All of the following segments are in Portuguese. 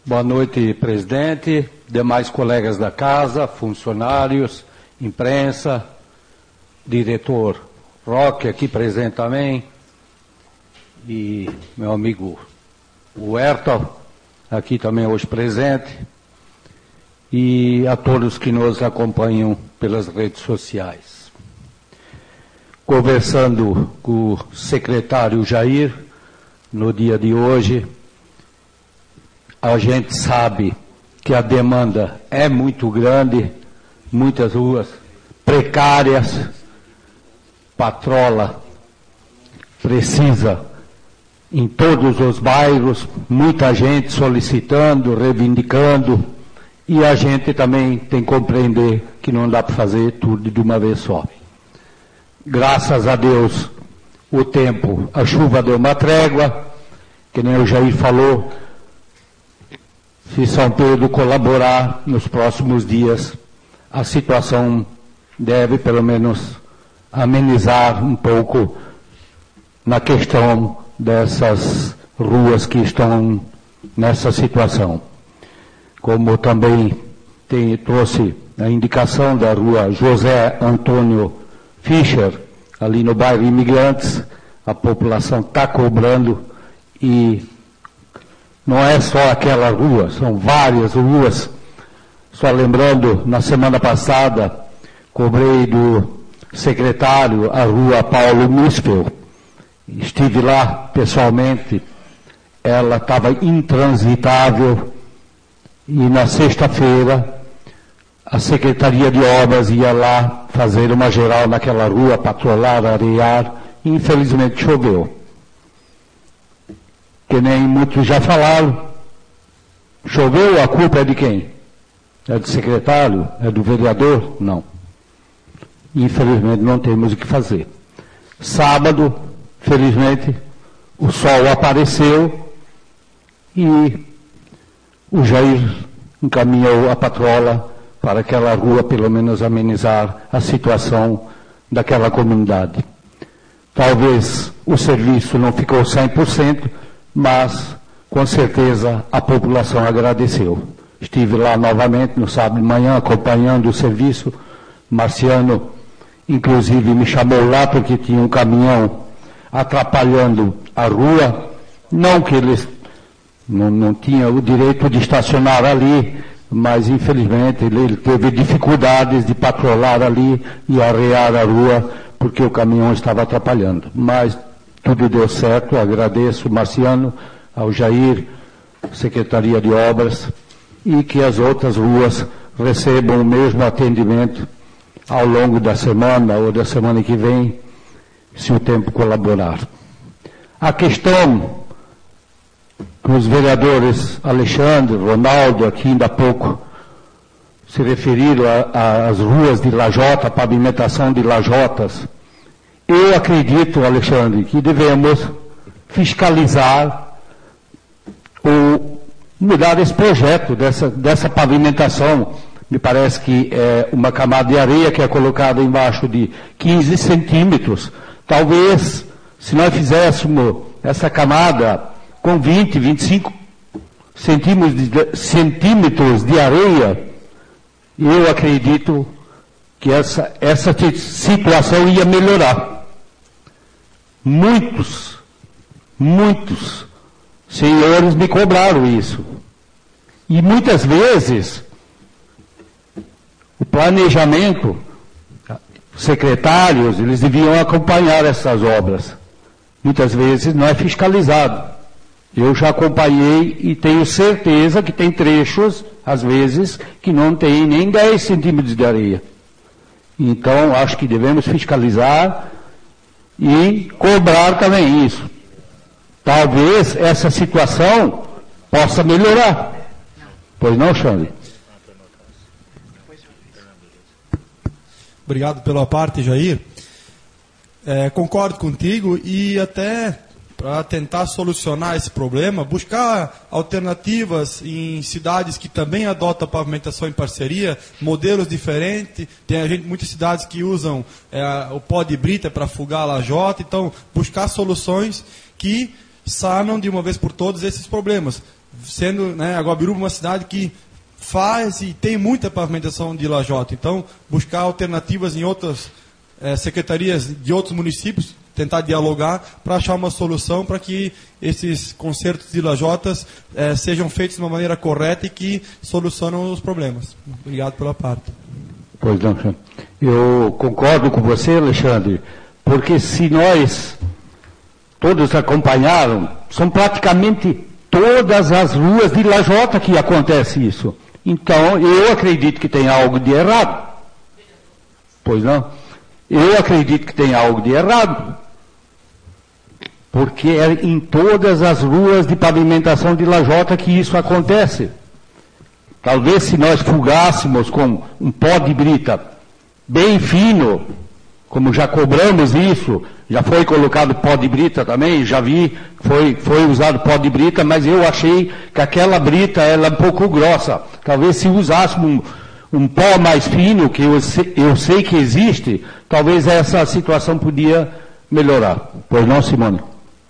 Boa noite, presidente, demais colegas da casa, funcionários, imprensa, diretor Roque aqui presente também, e meu amigo Huerta aqui também hoje presente, e a todos que nos acompanham pelas redes sociais. Conversando com o secretário Jair, no dia de hoje, a gente sabe que a demanda é muito grande, muitas ruas precárias, patrola precisa em todos os bairros, muita gente solicitando, reivindicando, e a gente também tem que compreender que não dá para fazer tudo de uma vez só. Graças a Deus, o tempo, a chuva deu uma trégua, que nem o Jair falou. Se São Pedro colaborar nos próximos dias, a situação deve, pelo menos, amenizar um pouco na questão dessas ruas que estão nessa situação. Como também trouxe a indicação da rua José Antônio Fischer, ali no bairro Imigrantes, a população está cobrando e não é só aquela rua, são várias ruas. Só lembrando, na semana passada, cobrei do secretário a rua Paulo Mispel. Estive lá pessoalmente, ela estava intransitável e na sexta-feira a Secretaria de Obras ia lá fazer uma geral naquela rua, patrolar, arear, e infelizmente choveu. Que nem muitos já falaram, choveu, a culpa é de quem? É do secretário? É do vereador? Não. Infelizmente não temos o que fazer. Sábado, felizmente, o sol apareceu e o Jair encaminhou a patrola para aquela rua, pelo menos amenizar a situação daquela comunidade. Talvez o serviço não ficou 100%, mas, com certeza, a população agradeceu. Estive lá novamente no sábado de manhã, acompanhando o serviço. Marciano, inclusive, me chamou lá porque tinha um caminhão atrapalhando a rua. Não que eles não tinham o direito de estacionar ali, mas, infelizmente, ele teve dificuldades de patrolar ali e arrear a rua, porque o caminhão estava atrapalhando. Mas tudo deu certo, agradeço Marciano, ao Jair, Secretaria de Obras, e que as outras ruas recebam o mesmo atendimento ao longo da semana ou da semana que vem, se o tempo colaborar. A questão que os vereadores Alexandre, Ronaldo, aqui ainda há pouco, se referiram às ruas de lajota, a pavimentação de lajotas. Eu acredito, Alexandre, que devemos fiscalizar ou mudar esse projeto dessa pavimentação. Me parece que é uma camada de areia que é colocada embaixo de 15 centímetros. Talvez, se nós fizéssemos essa camada com 20, 25 centímetros de areia, eu acredito que essa situação ia melhorar. Muitos senhores me cobraram isso. E muitas vezes, o planejamento, secretários, eles deviam acompanhar essas obras. Muitas vezes não é fiscalizado. Eu já acompanhei e tenho certeza que tem trechos, às vezes, que não tem nem 10 centímetros de areia. Então, acho que devemos fiscalizar e cobrar também isso. Talvez essa situação possa melhorar. Pois não, Xande? Obrigado pela parte, Jair. Concordo contigo e até para tentar solucionar esse problema, buscar alternativas em cidades que também adotam pavimentação em parceria, modelos diferentes. Tem muitas cidades que usam o pó de brita para afogar a lajota. Então, buscar soluções que sanam de uma vez por todas esses problemas. sendo, né, a Guabiruba uma cidade que faz e tem muita pavimentação de lajota. Então, buscar alternativas em outras secretarias de outros municípios, tentar dialogar para achar uma solução para que esses consertos de lajotas sejam feitos de uma maneira correta e que solucionam os problemas. Obrigado pela parte. Pois não, Alexandre. Eu concordo com você, Alexandre, porque se nós todos acompanharam, são praticamente todas as ruas de lajota que acontece isso. Então, eu acredito que tem algo de errado. Pois não? Eu acredito que tem algo de errado. Porque é em todas as ruas de pavimentação de lajota que isso acontece. Talvez se nós fugássemos com um pó de brita bem fino, como já cobramos isso, já foi colocado pó de brita também, já vi, foi usado pó de brita, mas eu achei que aquela brita ela é um pouco grossa. Talvez se usássemos um pó mais fino, que eu sei que existe, talvez essa situação podia melhorar. Pois não, Simone?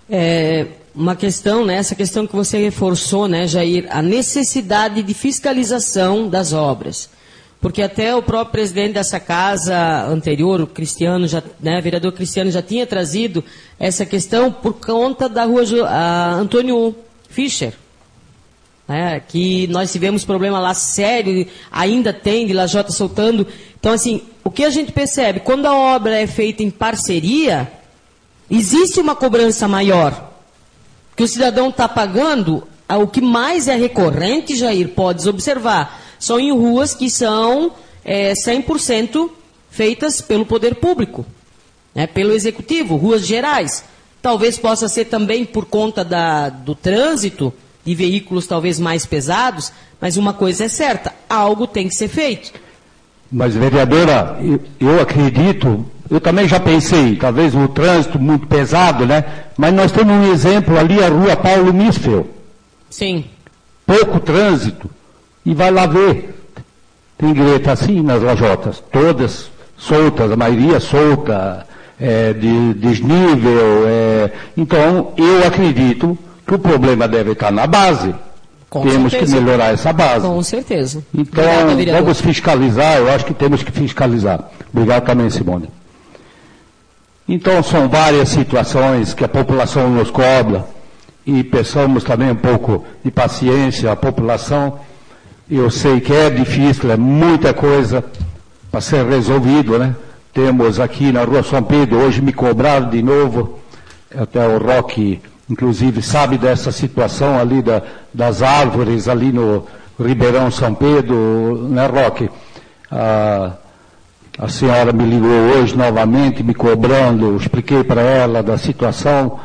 Uma questão, né, essa questão que você reforçou, né, Jair, a necessidade de fiscalização das obras. Porque até o próprio presidente dessa casa anterior, o Cristiano, o vereador Cristiano, já tinha trazido essa questão por conta da rua Antônio Fischer. Que nós tivemos problema lá sério, ainda tem, de lajota soltando. Então, assim, o que a gente percebe? Quando a obra é feita em parceria, existe uma cobrança maior. Que o cidadão está pagando, o que mais é recorrente, Jair, podes observar, são em ruas que são 100% feitas pelo poder público, pelo executivo, ruas gerais. Talvez possa ser também por conta do trânsito, de veículos talvez mais pesados, mas uma coisa é certa, algo tem que ser feito. Mas, vereadora, eu acredito, eu também já pensei, talvez o trânsito muito pesado, né? Mas nós temos um exemplo ali, a rua Paulo Misfel. Sim. Pouco trânsito. E vai lá ver. Tem greta assim nas lajotas, todas soltas, a maioria solta, de desnível. Então, eu acredito que o problema deve estar na base. Temos que melhorar essa base. Com certeza. Então, obrigada, vamos fiscalizar, eu acho que temos que fiscalizar. Obrigado também, Simone. Então, são várias situações que a população nos cobra e peçamos também um pouco de paciência à população. Eu sei que é difícil, é muita coisa para ser resolvido, né? Temos aqui na Rua São Pedro, hoje me cobraram de novo, até o Roque, inclusive, sabe dessa situação ali das árvores ali no Ribeirão São Pedro, né, Roque? A senhora me ligou hoje novamente, me cobrando, expliquei para ela da situação,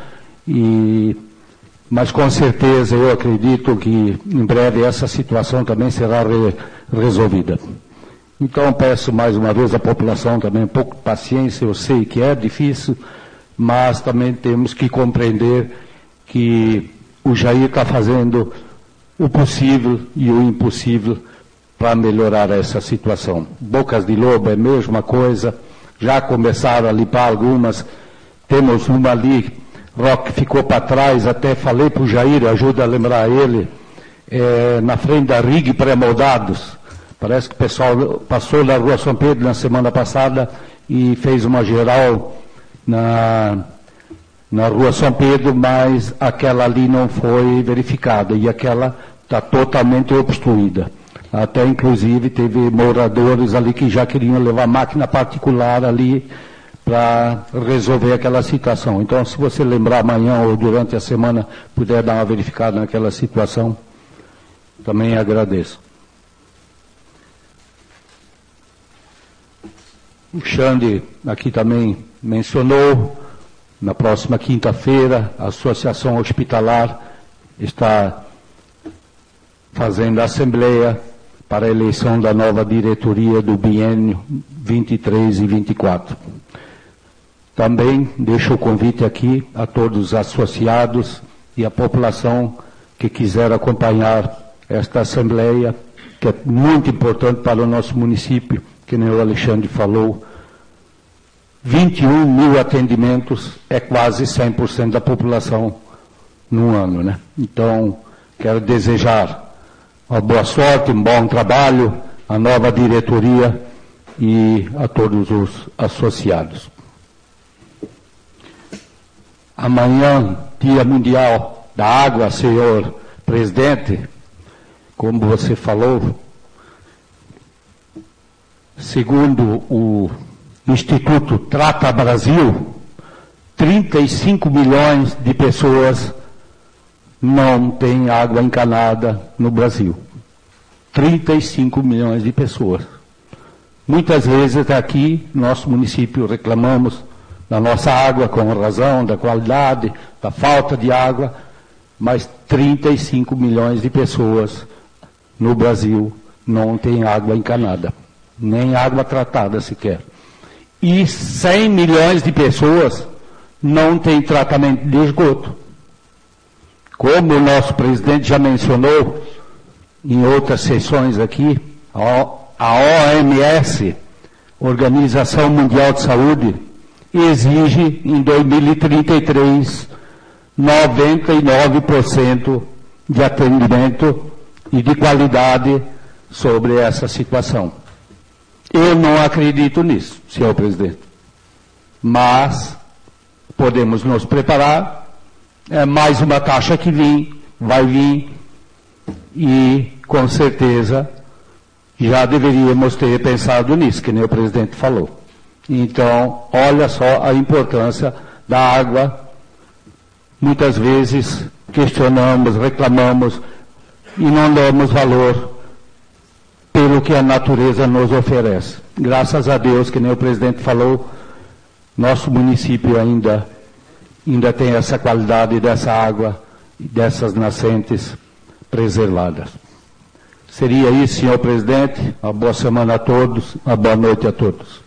mas com certeza eu acredito que em breve essa situação também será resolvida. Então peço mais uma vez à população também um pouco de paciência, eu sei que é difícil, mas também temos que compreender que o Jair está fazendo o possível e o impossível para melhorar essa situação. Bocas de Lobo é a mesma coisa, já começaram a limpar algumas, temos uma ali, Roque ficou para trás, até falei para o Jair, ajuda a lembrar ele, na frente da RIG Pré-Moldados. Parece que o pessoal passou na Rua São Pedro na semana passada e fez uma geral na Rua São Pedro, mas aquela ali não foi verificada e aquela está totalmente obstruída. Até inclusive teve moradores ali que já queriam levar máquina particular ali para resolver aquela situação. Então, se você lembrar amanhã ou durante a semana, puder dar uma verificada naquela situação, também agradeço. O Xande aqui também mencionou, na próxima quinta-feira, a Associação Hospitalar está fazendo a assembleia para a eleição da nova diretoria do biênio 23 e 24. Também deixo o convite aqui a todos os associados e a população que quiser acompanhar esta assembleia, que é muito importante para o nosso município, que nem o Alexandre falou. 21 mil atendimentos é quase 100% da população no ano, né? Então, Quero desejar uma boa sorte, um bom trabalho à nova diretoria e a todos os associados. Amanhã, Dia Mundial da Água, senhor presidente, como você falou, segundo o Instituto Trata Brasil, 35 milhões de pessoas não têm água encanada no Brasil. 35 milhões de pessoas. Muitas vezes aqui, no nosso município, reclamamos da nossa água com razão, da qualidade, da falta de água, mas 35 milhões de pessoas no Brasil não têm água encanada, nem água tratada sequer. E 100 milhões de pessoas não têm tratamento de esgoto. Como o nosso presidente já mencionou em outras sessões aqui, a OMS, Organização Mundial de Saúde, exige em 2033 99% de atendimento e de qualidade sobre essa situação. Eu não acredito nisso, senhor presidente. Mas podemos nos preparar. É mais uma taxa que vai vir e com certeza já deveríamos ter pensado nisso, que nem o presidente falou. Então, olha só a importância da água. Muitas vezes questionamos, reclamamos e não damos valor pelo que a natureza nos oferece. Graças a Deus, que nem o presidente falou, nosso município ainda tem essa qualidade dessa água e dessas nascentes preservadas. Seria isso, senhor presidente. Uma boa semana a todos, uma boa noite a todos.